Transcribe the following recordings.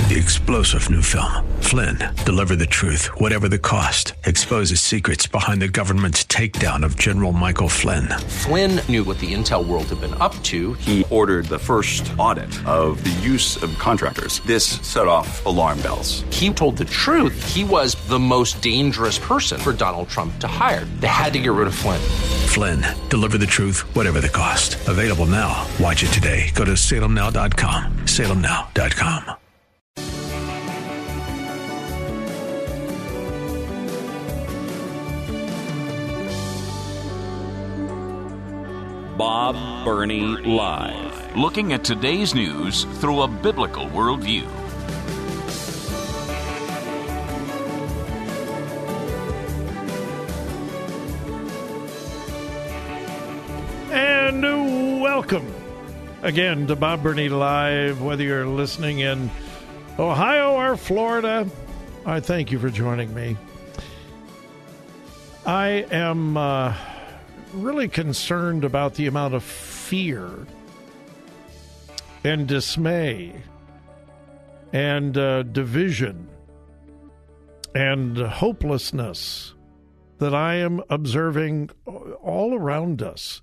The explosive new film, Flynn, deliver the truth, whatever the cost, exposes secrets behind the government's takedown of General Michael Flynn. Flynn knew what the intel world had been up to. He ordered the first audit of the use of contractors. This set off alarm bells. He told the truth. He was the most dangerous person for Donald Trump to hire. They had to get rid of Flynn. Flynn, deliver the truth, whatever the cost. Available now. Watch it today. Go to salemnow.com. salemnow.com. Bob Burney Live. Looking at today's news through a biblical worldview. And welcome again to Bob Burney Live. Whether you're listening in Ohio or Florida, I thank you for joining me. I am really concerned about the amount of fear and dismay and division and hopelessness that I am observing all around us.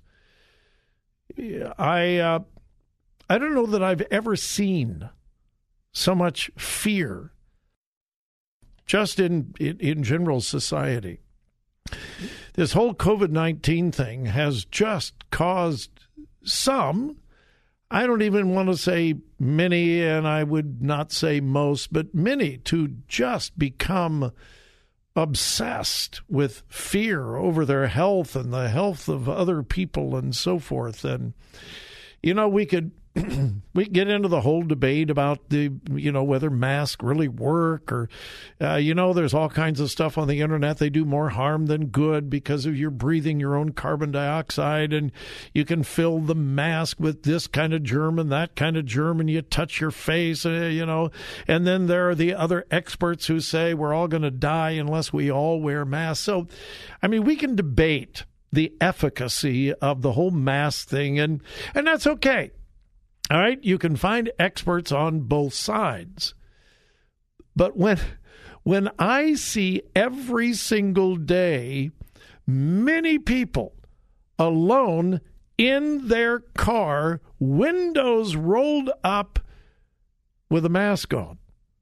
I don't know that I've ever seen so much fear just in general society. This whole COVID-19 thing has just caused some, I don't even want to say many, and I would not say most, but many, to just become obsessed with fear over their health and the health of other people and so forth. And, you know, we could get into the whole debate about whether masks really work or, there's all kinds of stuff on the internet. They do more harm than good because of you're breathing your own carbon dioxide, and you can fill the mask with this kind of germ and that kind of germ, and you touch your face, and then there are the other experts who say we're all going to die unless we all wear masks. So, I mean, we can debate the efficacy of the whole mask thing, and that's okay. All right, you can find experts on both sides. But when I see every single day many people alone in their car, windows rolled up with a mask on,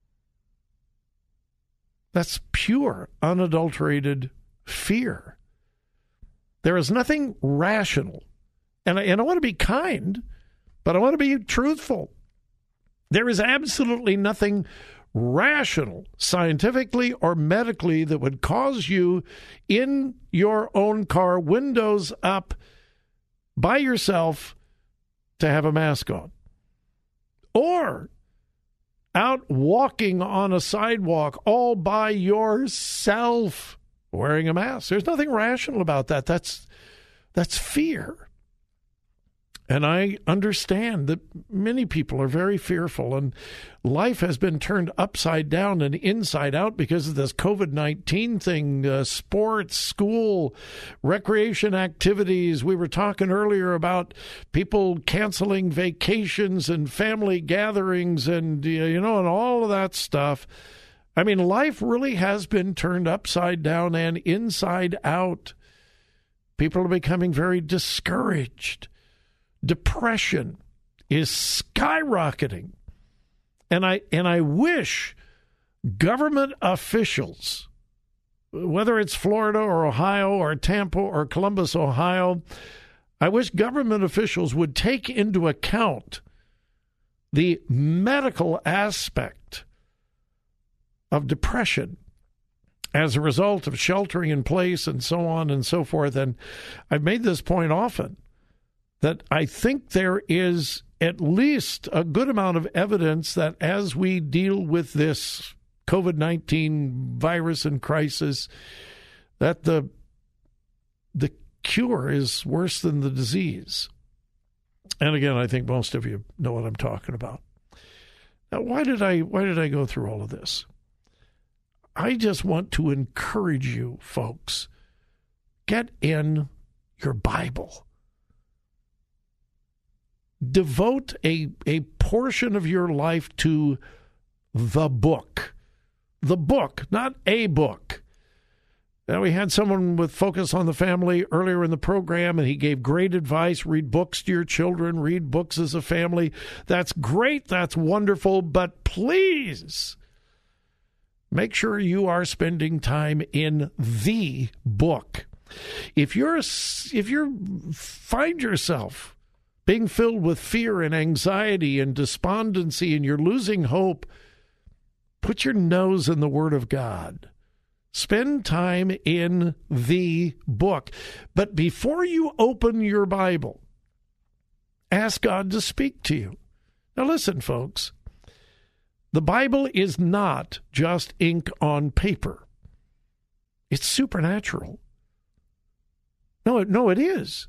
that's pure, unadulterated fear. There is nothing rational. And I want to be kind, but I want to be truthful. There is absolutely nothing rational, scientifically or medically, that would cause you in your own car, windows up, by yourself, to have a mask on. Or out walking on a sidewalk all by yourself wearing a mask. There's nothing rational about that. That's fear. And I understand that many people are very fearful, and life has been turned upside down and inside out because of this COVID-19 thing, sports, school, recreation activities. We were talking earlier about people canceling vacations and family gatherings and, and all of that stuff. I mean, life really has been turned upside down and inside out. People are becoming very discouraged. Depression is skyrocketing. And I wish government officials, whether it's Florida or Ohio or Tampa or Columbus, Ohio, I wish government officials would take into account the medical aspect of depression as a result of sheltering in place and so on and so forth. And I've made this point often, that I think there is at least a good amount of evidence that as we deal with this COVID-19 virus and crisis, that the cure is worse than the disease. And again, I think most of you know what I'm talking about. Now, why did I go through all of this? I just want to encourage you, folks, get in your Bible. Devote a portion of your life to the book. The book, not a book. Now, we had someone with Focus on the Family earlier in the program, and he gave great advice. Read books to your children. Read books as a family. That's great. That's wonderful. But please make sure you are spending time in the book. If you find yourself being filled with fear and anxiety and despondency and you're losing hope, put your nose in the Word of God. Spend time in the book. But before you open your Bible, ask God to speak to you. Now listen, folks. The Bible is not just ink on paper. It's supernatural. No, it is.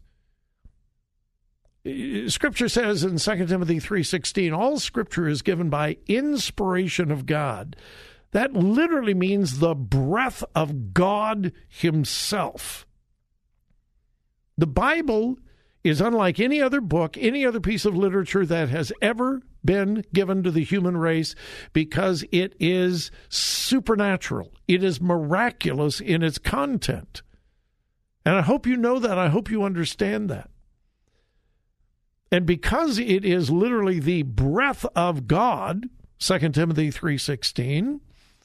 Scripture says in 2 Timothy 3:16, all Scripture is given by inspiration of God. That literally means the breath of God himself. The Bible is unlike any other book, any other piece of literature that has ever been given to the human race because it is supernatural. It is miraculous in its content. And I hope you know that. I hope you understand that. And because it is literally the breath of God, 2 Timothy 3:16,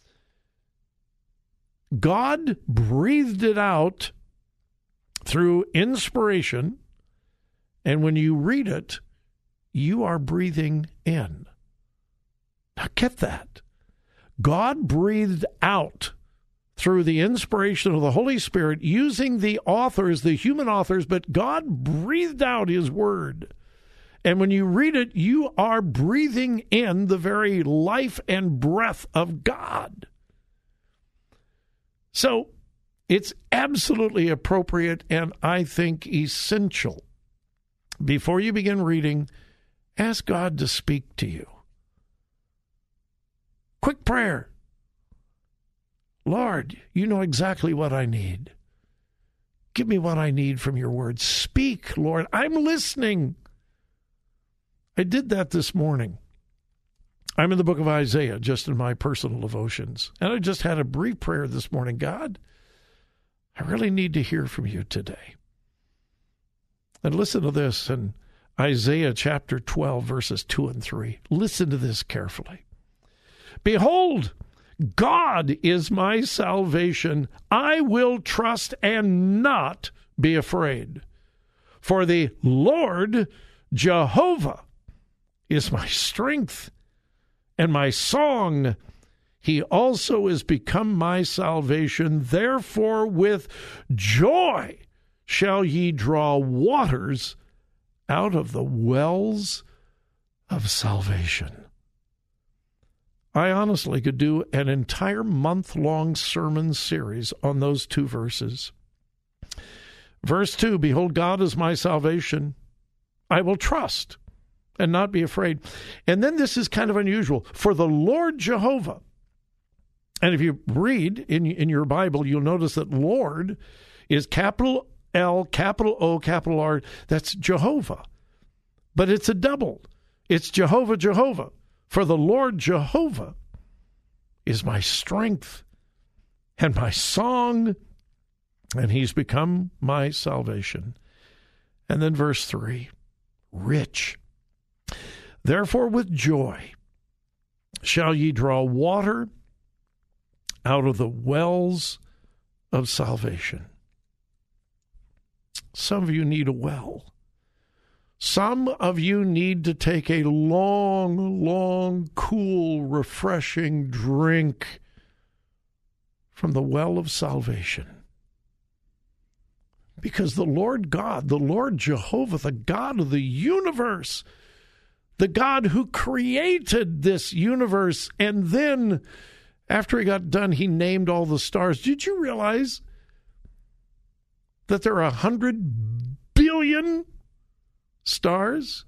God breathed it out through inspiration, and when you read it, you are breathing in. Now get that. God breathed out through the inspiration of the Holy Spirit using the authors, the human authors, but God breathed out his word. And when you read it, you are breathing in the very life and breath of God. So it's absolutely appropriate and I think essential. Before you begin reading, ask God to speak to you. Quick prayer. Lord, you know exactly what I need. Give me what I need from your word. Speak, Lord. I'm listening. I did that this morning. I'm in the book of Isaiah, just in my personal devotions. And I just had a brief prayer this morning. God, I really need to hear from you today. And listen to this in Isaiah chapter 12, verses 2 and 3. Listen to this carefully. Behold, God is my salvation. I will trust and not be afraid. For the Lord Jehovah is my strength and my song. He also is become my salvation. Therefore, with joy shall ye draw waters out of the wells of salvation. I honestly could do an entire month-long sermon series on those two verses. Verse 2, behold, God is my salvation. I will trust and not be afraid. And then this is kind of unusual. For the Lord Jehovah, and if you read in your Bible, you'll notice that Lord is capital L, capital O, capital R. That's Jehovah. But it's a double. It's Jehovah, Jehovah. For the Lord Jehovah is my strength and my song, and he's become my salvation. And then verse 3, rich. Therefore with joy shall ye draw water out of the wells of salvation. Some of you need a well. Some of you need to take a long, cool, refreshing drink from the well of salvation. Because the Lord God, the Lord Jehovah, the God of the universe, the God who created this universe, and then after he got done, he named all the stars. Did you realize that there are 100 billion stars?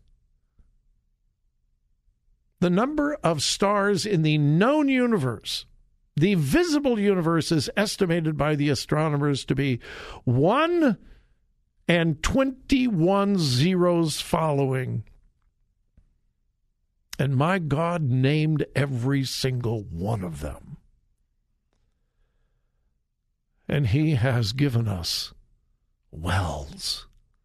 The number of stars in the known universe, the visible universe, is estimated by the astronomers to be 1 and 21 zeros following. And my God named every single one of them. And he has given us wells.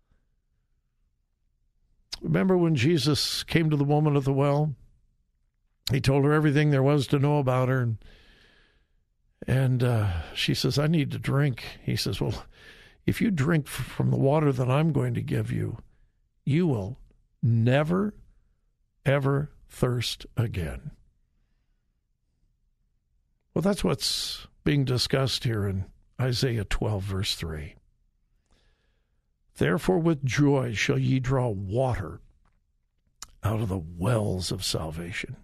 Remember when Jesus came to the woman at the well? He told her everything there was to know about her. And she says, I need to drink. He says, well, if you drink from the water that I'm going to give you, you will never, ever thirst again. Well, that's what's being discussed here in Isaiah 12, verse 3. Therefore, with joy shall ye draw water out of the wells of salvation.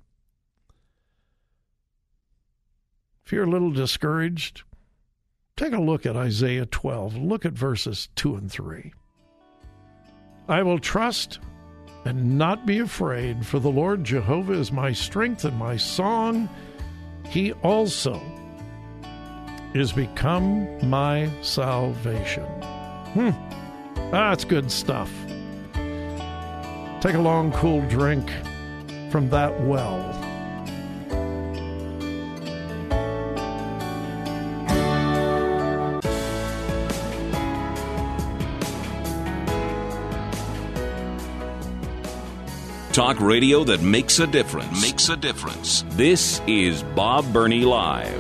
If you're a little discouraged, take a look at Isaiah 12. Look at verses 2 and 3. I will trust and not be afraid, for the Lord Jehovah is my strength and my song. He also is become my salvation. That's good stuff. Take a long, cool drink from that well. Talk radio that makes a difference. Makes a difference. This is Bob Burney Live.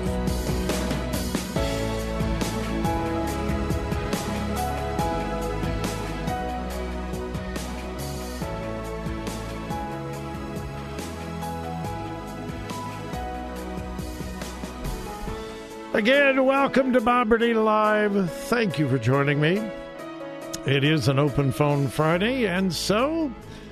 Again, welcome to Bob Burney Live. Thank you for joining me. It is an open phone Friday, and so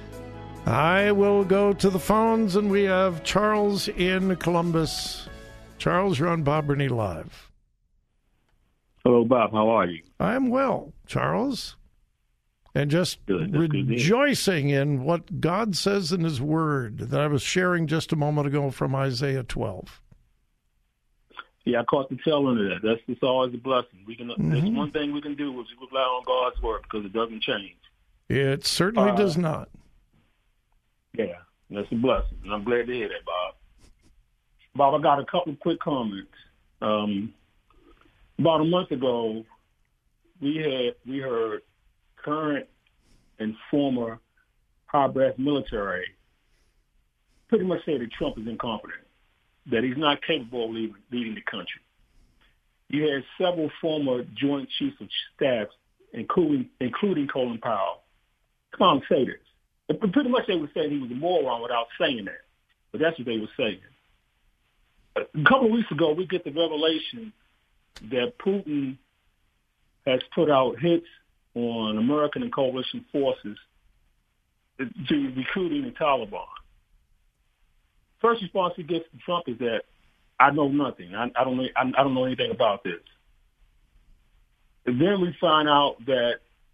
I will go to the phones, and we have Charles in Columbus. Charles, you're on Bob Burney Live. Hello, Bob. How are you? I'm well, Charles. And just rejoicing in what God says in his word that I was sharing just a moment ago from Isaiah 12. Yeah, I caught the tail end of that. That's just always a blessing. There's one thing we can do is rely on God's word because it doesn't change. It certainly does not. Yeah, that's a blessing, and I'm glad to hear that, Bob. Bob, I got a couple of quick comments. About a month ago, we heard current and former high brass military pretty much say that Trump is incompetent, that he's not capable of leading the country. You had several former Joint Chiefs of Staff, including Colin Powell, come out and say this. Pretty much they were saying he was a moron without saying that, but that's what they were saying. A couple of weeks ago, we get the revelation that Putin has put out hits on American and coalition forces to recruiting the Taliban. First response he gets from Trump is that I know nothing. I don't know anything about this. And then we find out that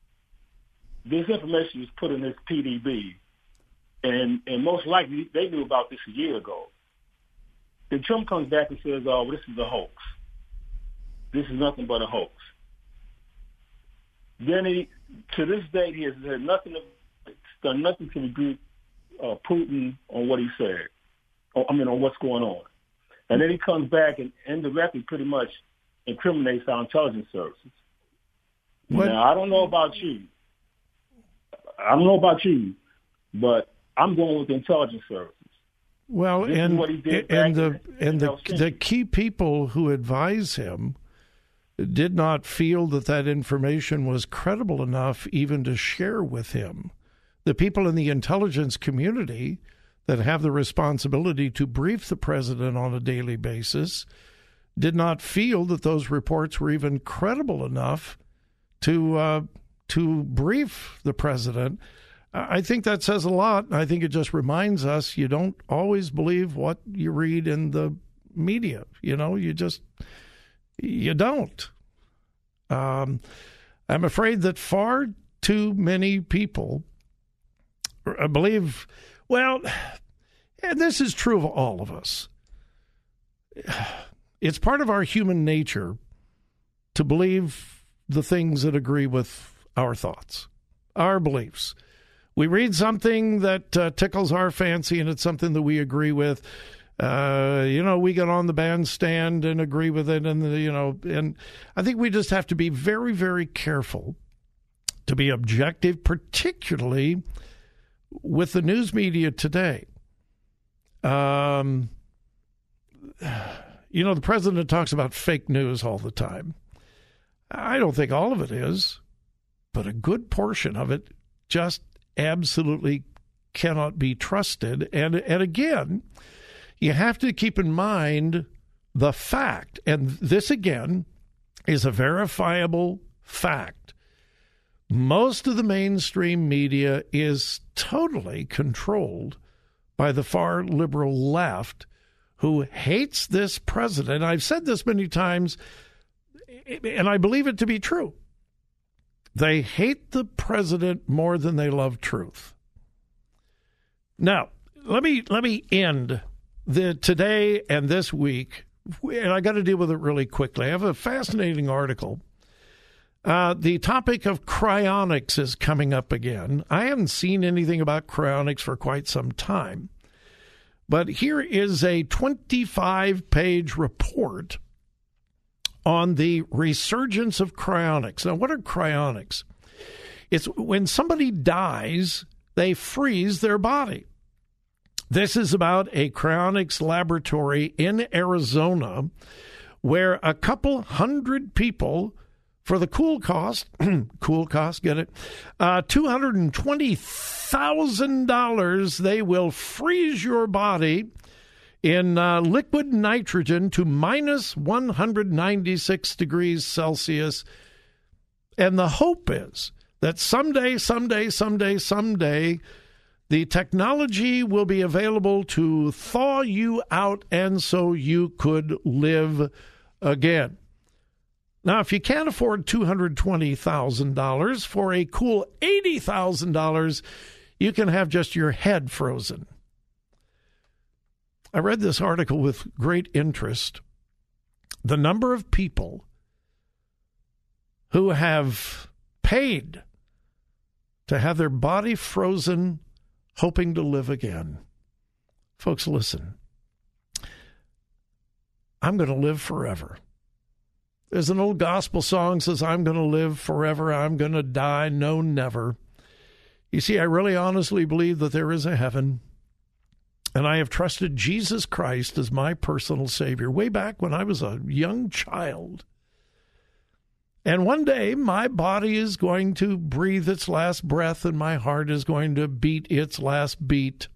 this information was put in this PDB, and most likely they knew about this a year ago. Then Trump comes back and says, "Oh, this is a hoax. This is nothing but a hoax." Then to this date, he has done nothing to agree Putin on what he said. On what's going on. And then he comes back and indirectly pretty much incriminates our intelligence services. What? Now, I don't know about you, but I'm going with the intelligence services. Well, and the key people who advise him did not feel that information was credible enough even to share with him. The people in the intelligence community that have the responsibility to brief the president on a daily basis did not feel that those reports were even credible enough to brief the president. I think that says a lot. I think it just reminds us you don't always believe what you read in the media. You don't. I'm afraid that far too many people believe, well, and this is true of all of us. It's part of our human nature to believe the things that agree with our thoughts, our beliefs. We read something that tickles our fancy, and it's something that we agree with. We get on the bandstand and agree with it, and I think we just have to be very, very careful to be objective, particularly with the news media today. The president talks about fake news all the time. I don't think all of it is, but a good portion of it just absolutely cannot be trusted. And again, you have to keep in mind the fact, and this again is a verifiable fact. Most of the mainstream media is totally controlled by the far liberal left, who hates this president. I've said this many times, and I believe it to be true. They hate the president more than they love truth. Now, let me end today and this week, and I got to deal with it really quickly. I have a fascinating article. The topic of cryonics is coming up again. I haven't seen anything about cryonics for quite some time. But here is a 25-page report on the resurgence of cryonics. Now, what are cryonics? It's when somebody dies, they freeze their body. This is about a cryonics laboratory in Arizona where a couple hundred people, for the cool cost, get it? $220,000, they will freeze your body in liquid nitrogen to minus 196 degrees Celsius. And the hope is that someday, the technology will be available to thaw you out, and so you could live again. Now, if you can't afford $220,000, for a cool $80,000, you can have just your head frozen. I read this article with great interest. The number of people who have paid to have their body frozen, hoping to live again. Folks, listen. I'm going to live forever. There's an old gospel song that says, I'm going to live forever, I'm going to die, no, never. You see, I really honestly believe that there is a heaven, and I have trusted Jesus Christ as my personal Savior way back when I was a young child. And one day, my body is going to breathe its last breath, and my heart is going to beat its last beat.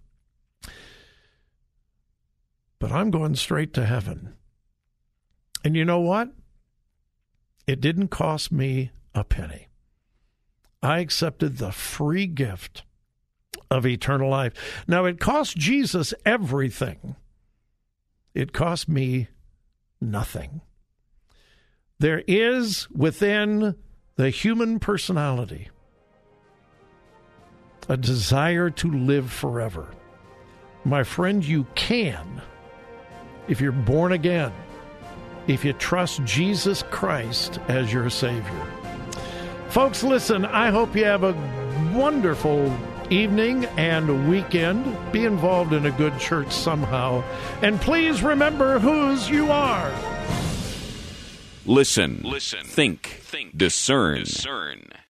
But I'm going straight to heaven. And you know what? It didn't cost me a penny. I accepted the free gift of eternal life. Now, it cost Jesus everything. It cost me nothing. There is within the human personality a desire to live forever. My friend, you can, if you're born again, if you trust Jesus Christ as your Savior. Folks, listen, I hope you have a wonderful evening and weekend. Be involved in a good church somehow. And please remember whose you are. Listen, think, discern.